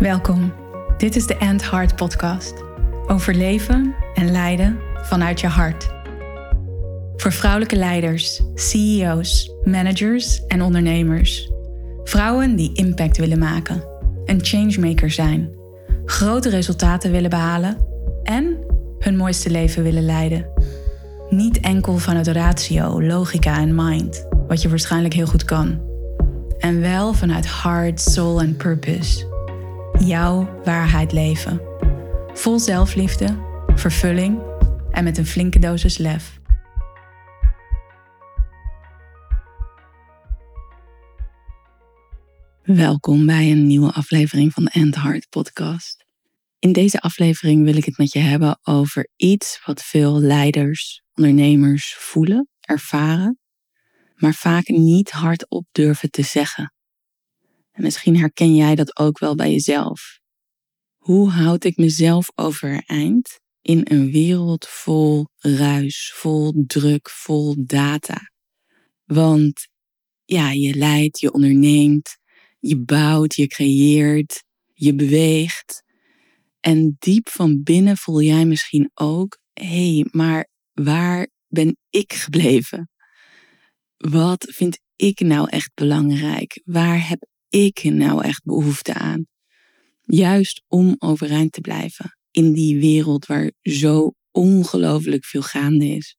Welkom. Dit is de And Heart podcast. Over leven en leiden vanuit je hart. Voor vrouwelijke leiders, CEO's, managers en ondernemers. Vrouwen die impact willen maken, een changemaker zijn, grote resultaten willen behalen en hun mooiste leven willen leiden. Niet enkel vanuit ratio, logica en mind, wat je waarschijnlijk heel goed kan. En wel vanuit heart, soul en purpose. Jouw waarheid leven. Vol zelfliefde, vervulling en met een flinke dosis lef. Welkom bij een nieuwe aflevering van de And Heart podcast. In deze aflevering wil ik het met je hebben over iets wat veel leiders, ondernemers voelen, ervaren, maar vaak niet hardop durven te zeggen. En misschien herken jij dat ook wel bij jezelf. Hoe houd ik mezelf overeind in een wereld vol ruis, vol druk, vol data? Want ja, je leidt, je onderneemt, je bouwt, je creëert, je beweegt. En diep van binnen voel jij misschien ook, hé, maar waar ben ik gebleven? Wat vind ik nou echt belangrijk? Waar heb ik nou echt behoefte aan? Juist om overeind te blijven in die wereld waar zo ongelooflijk veel gaande is.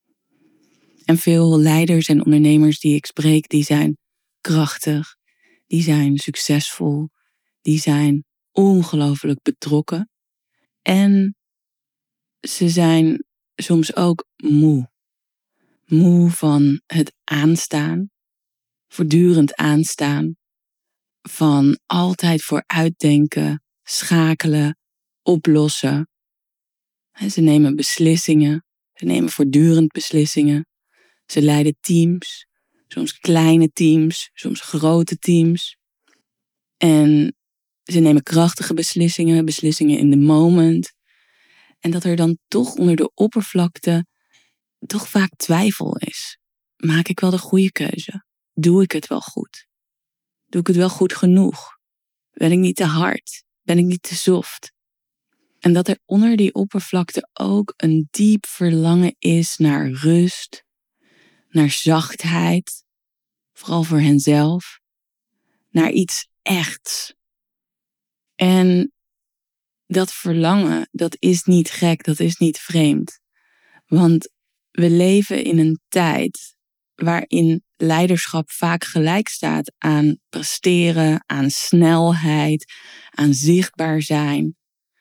En veel leiders en ondernemers die ik spreek, die zijn krachtig, die zijn succesvol, die zijn ongelooflijk betrokken. En ze zijn soms ook moe. Moe van het aanstaan, voortdurend aanstaan, van altijd vooruitdenken, schakelen, oplossen. Ze nemen beslissingen, ze nemen voortdurend beslissingen. Ze leiden teams, soms kleine teams, soms grote teams. En ze nemen krachtige beslissingen, beslissingen in the moment. En dat er dan toch onder de oppervlakte toch vaak twijfel is. Maak ik wel de goede keuze? Doe ik het wel goed? Doe ik het wel goed genoeg? Ben ik niet te hard? Ben ik niet te soft? En dat er onder die oppervlakte ook een diep verlangen is naar rust, naar zachtheid, vooral voor henzelf, naar iets echts. En dat verlangen, dat is niet gek, dat is niet vreemd. Want we leven in een tijd waarin leiderschap vaak gelijk staat aan presteren, aan snelheid, aan zichtbaar zijn.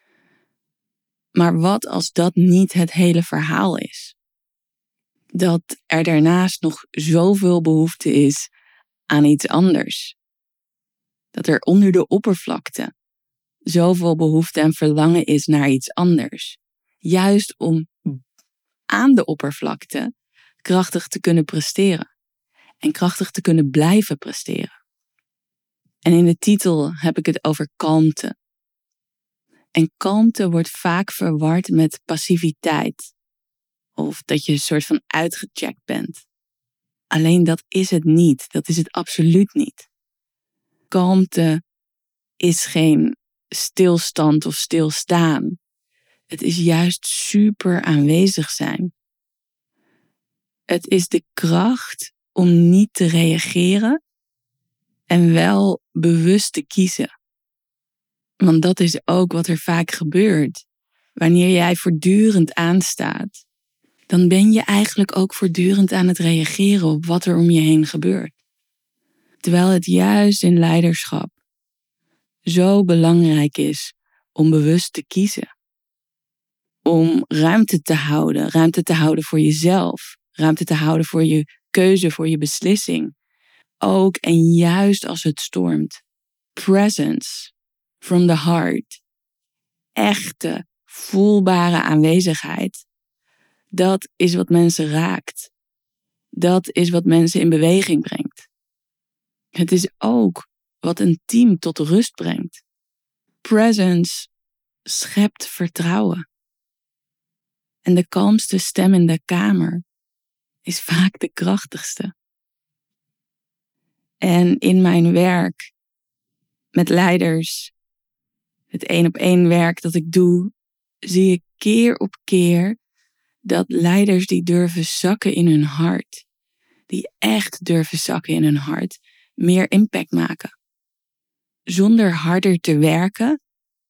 Maar wat als dat niet het hele verhaal is? Dat er daarnaast nog zoveel behoefte is aan iets anders. Dat er onder de oppervlakte zoveel behoefte en verlangen is naar iets anders. Juist om aan de oppervlakte krachtig te kunnen presteren. En krachtig te kunnen blijven presteren. En in de titel heb ik het over kalmte. En kalmte wordt vaak verward met passiviteit. Of dat je een soort van uitgecheckt bent. Alleen dat is het niet. Dat is het absoluut niet. Kalmte is geen stilstand of stilstaan. Het is juist super aanwezig zijn. Het is de kracht om niet te reageren en wel bewust te kiezen. Want dat is ook wat er vaak gebeurt. Wanneer jij voortdurend aanstaat, dan ben je eigenlijk ook voortdurend aan het reageren op wat er om je heen gebeurt. Terwijl het juist in leiderschap zo belangrijk is om bewust te kiezen. Om ruimte te houden voor jezelf, ruimte te houden voor je keuze, voor je beslissing. Ook en juist als het stormt. Presence from the heart. Echte, voelbare aanwezigheid. Dat is wat mensen raakt. Dat is wat mensen in beweging brengt. Het is ook wat een team tot rust brengt. Presence schept vertrouwen. En de kalmste stem in de kamer is vaak de krachtigste. En in mijn werk met leiders het 1-op-1 werk dat ik doe, zie ik keer op keer dat leiders die durven zakken in hun hart, die echt durven zakken in hun hart, meer impact maken. Zonder harder te werken,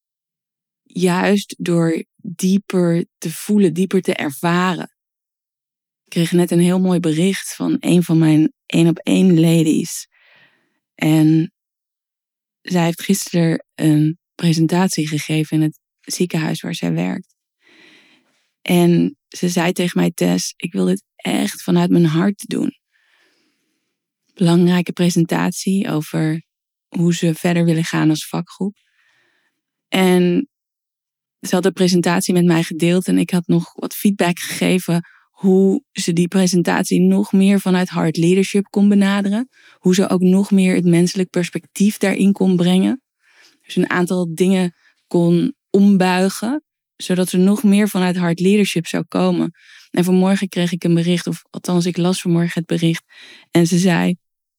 juist door dieper te voelen, dieper te ervaren. Ik kreeg net een heel mooi bericht van een van mijn 1-op-1 ladies. En zij heeft gisteren een presentatie gegeven in het ziekenhuis waar zij werkt. En ze zei tegen mij, Tess, ik wil dit echt vanuit mijn hart doen. Belangrijke presentatie over hoe ze verder willen gaan als vakgroep. En ze had de presentatie met mij gedeeld en ik had nog wat feedback gegeven hoe ze die presentatie nog meer vanuit Heart Leadership kon benaderen. Hoe ze ook nog meer het menselijk perspectief daarin kon brengen. Dus een aantal dingen kon ombuigen, zodat ze nog meer vanuit Heart Leadership zou komen. En vanmorgen kreeg ik een bericht, of althans ik las vanmorgen het bericht. En ze zei,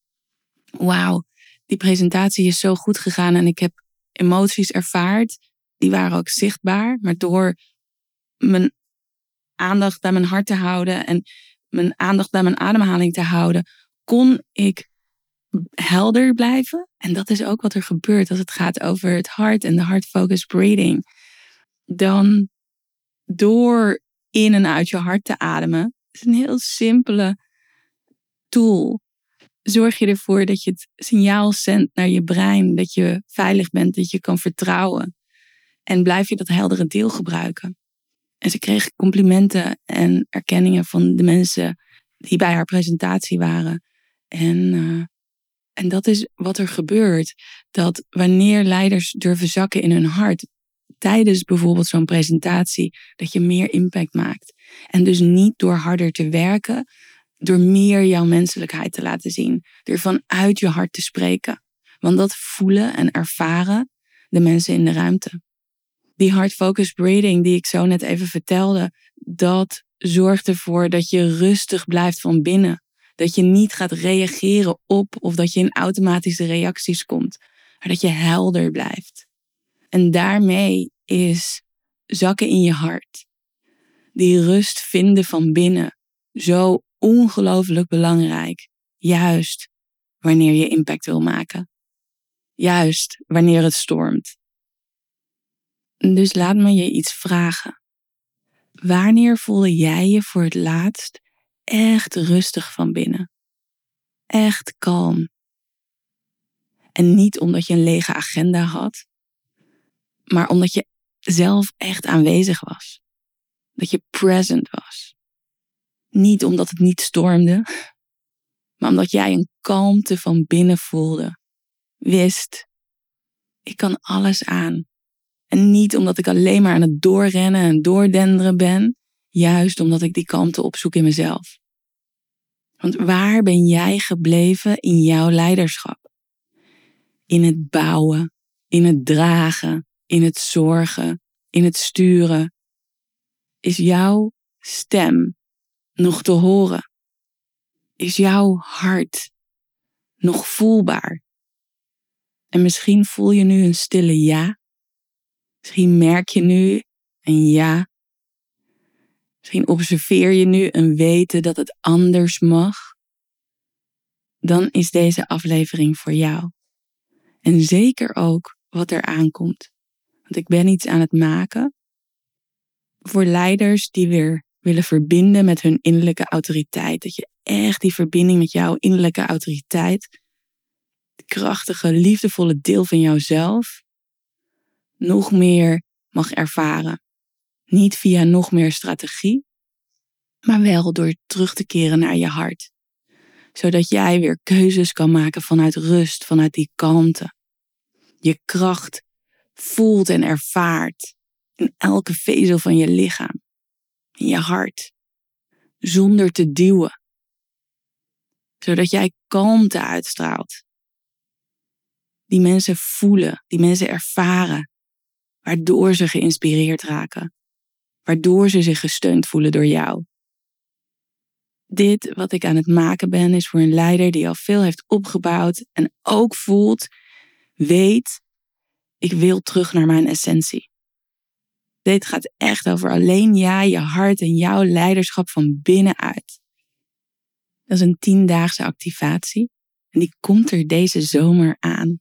wauw, die presentatie is zo goed gegaan en ik heb emoties ervaard. Die waren ook zichtbaar, maar door mijn aandacht bij mijn hart te houden en mijn aandacht bij mijn ademhaling te houden, kon ik helder blijven. En dat is ook wat er gebeurt als het gaat over het hart en de heart-focused breathing. Dan door in en uit je hart te ademen, is een heel simpele tool. Zorg je ervoor dat je het signaal zendt naar je brein, dat je veilig bent, dat je kan vertrouwen. En blijf je dat heldere deel gebruiken. En ze kreeg complimenten en erkenningen van de mensen die bij haar presentatie waren. En dat is wat er gebeurt. Dat wanneer leiders durven zakken in hun hart, tijdens bijvoorbeeld zo'n presentatie, dat je meer impact maakt. En dus niet door harder te werken, door meer jouw menselijkheid te laten zien. Door vanuit je hart te spreken. Want dat voelen en ervaren de mensen in de ruimte. Die heart-focused breathing die ik zo net even vertelde, dat zorgt ervoor dat je rustig blijft van binnen. Dat je niet gaat reageren op of dat je in automatische reacties komt. Maar dat je helder blijft. En daarmee is zakken in je hart. Die rust vinden van binnen. Zo ongelooflijk belangrijk. Juist wanneer je impact wil maken. Juist wanneer het stormt. Dus laat me je iets vragen. Wanneer voelde jij je voor het laatst echt rustig van binnen? Echt kalm. En niet omdat je een lege agenda had, maar omdat je zelf echt aanwezig was. Dat je present was. Niet omdat het niet stormde, maar omdat jij een kalmte van binnen voelde. Wist, ik kan alles aan. En niet omdat ik alleen maar aan het doorrennen en doordenderen ben, juist omdat ik die kalmte opzoek in mezelf. Want waar ben jij gebleven in jouw leiderschap? In het bouwen, in het dragen, in het zorgen, in het sturen. Is jouw stem nog te horen? Is jouw hart nog voelbaar? En misschien voel je nu een stille ja. Misschien merk je nu een ja. Misschien observeer je nu een weten dat het anders mag. Dan is deze aflevering voor jou. En zeker ook wat er aankomt. Want ik ben iets aan het maken voor leiders die weer willen verbinden met hun innerlijke autoriteit. Dat je echt die verbinding met jouw innerlijke autoriteit, het krachtige, liefdevolle deel van jouzelf, nog meer mag ervaren. Niet via nog meer strategie, maar wel door terug te keren naar je hart. Zodat jij weer keuzes kan maken vanuit rust, vanuit die kalmte. Je kracht voelt en ervaart in elke vezel van je lichaam. In je hart. Zonder te duwen. Zodat jij kalmte uitstraalt. Die mensen voelen, die mensen ervaren. Waardoor ze geïnspireerd raken. Waardoor ze zich gesteund voelen door jou. Dit wat ik aan het maken ben is voor een leider die al veel heeft opgebouwd en ook voelt, weet, Ik wil terug naar mijn essentie. Dit gaat echt over alleen jij, je hart en jouw leiderschap van binnenuit. Dat is een 10-daagse activatie en die komt er deze zomer aan.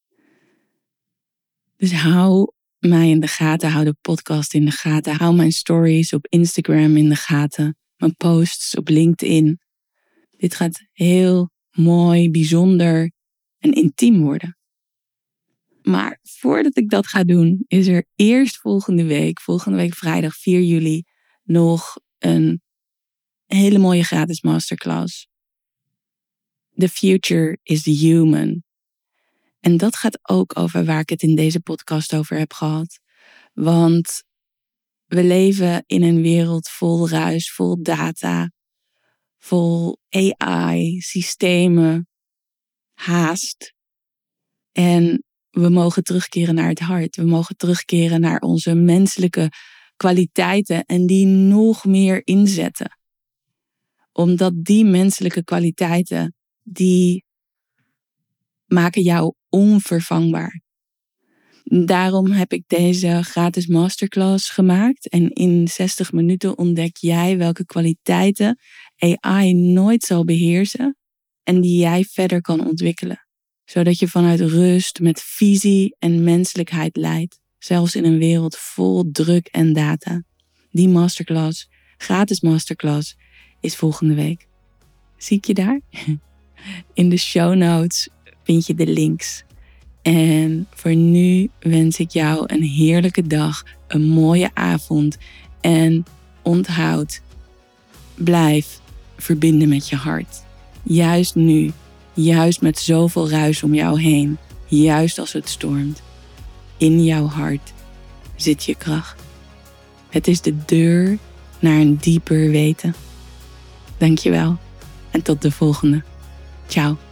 Dus hou mij in de gaten, hou de podcast in de gaten, hou mijn stories op Instagram in de gaten, mijn posts op LinkedIn. Dit gaat heel mooi, bijzonder en intiem worden. Maar voordat ik dat ga doen, is er eerst volgende week vrijdag 4 juli, nog een hele mooie gratis masterclass. The Future is Human. En dat gaat ook over waar ik het in deze podcast over heb gehad. Want we leven in een wereld vol ruis, vol data, vol AI, systemen, haast. En we mogen terugkeren naar het hart. We mogen terugkeren naar onze menselijke kwaliteiten en die nog meer inzetten. Omdat die menselijke kwaliteiten, die maken jou onvervangbaar. Daarom heb ik deze gratis masterclass gemaakt. En in 60 minuten ontdek jij welke kwaliteiten AI nooit zal beheersen en die jij verder kan ontwikkelen. Zodat je vanuit rust, met visie en menselijkheid leidt. Zelfs in een wereld vol druk en data. Die masterclass, gratis masterclass, is volgende week. Zie ik je daar? In de show notes vind je de links. En voor nu wens ik jou een heerlijke dag, een mooie avond. En onthoud, blijf verbinden met je hart. Juist nu, juist met zoveel ruis om jou heen, juist als het stormt. In jouw hart zit je kracht. Het is de deur naar een dieper weten. Dankjewel en tot de volgende. Ciao.